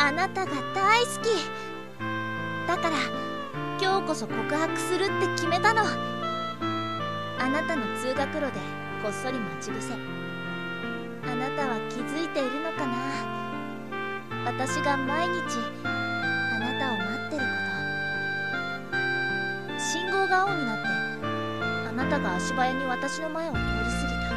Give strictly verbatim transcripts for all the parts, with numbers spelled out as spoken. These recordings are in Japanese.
あなたが大好きだから今日こそ告白するって決めたの。あなたの通学路でこっそり待ち伏せ。あなたは気づいているのかな、私が毎日あなたを待ってること。信号が青になってあなたが足早に私の前を通り過ぎた。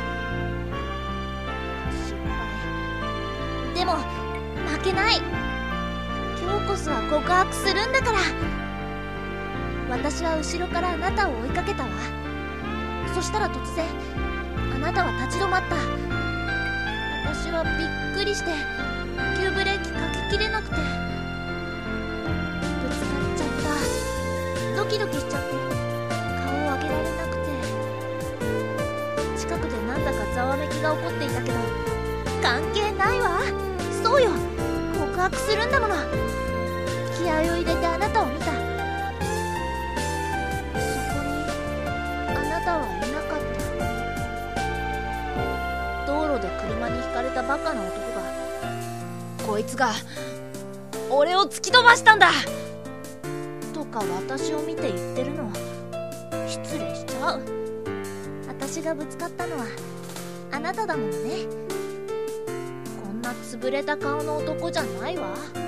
失敗でも負けない。今日こそは告白するんだから。私は後ろからあなたを追いかけたわ。そしたら突然あなたは立ち止まった。私はびっくりして急ブレーキかけきれなくてぶつかっちゃった。ドキドキしちゃって顔を上げられなくて。近くでなんだかざわめきが起こっていたけど関係ないわ。そうよ、告白するんだもの。気合を入れてあなたを見た。そこにあなたはいなかった。道路で車にひかれたバカな男が、こいつが俺を突き飛ばしたんだとか私を見て言ってるの。失礼しちゃう。私がぶつかったのはあなただものね。こんな潰れた顔の男じゃないわ。